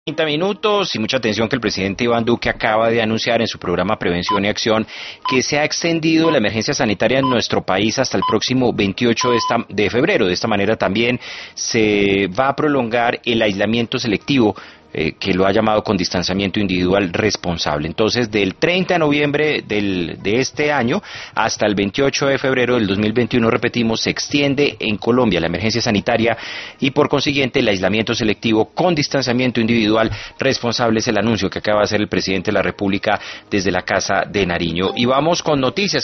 30 minutos y mucha atención que el presidente Iván Duque acaba de anunciar en su programa Prevención y Acción que se ha extendido la emergencia sanitaria en nuestro país hasta el próximo 28 de febrero. De esta manera también se va a prolongar el aislamiento selectivo que lo ha llamado con distanciamiento individual responsable. Entonces, del 30 de noviembre de este año hasta el 28 de febrero del 2021, repetimos, se extiende en Colombia la emergencia sanitaria y por consiguiente el aislamiento selectivo con distanciamiento individual responsable. Es el anuncio que acaba de hacer el presidente de la República desde la Casa de Nariño. Y vamos con noticias.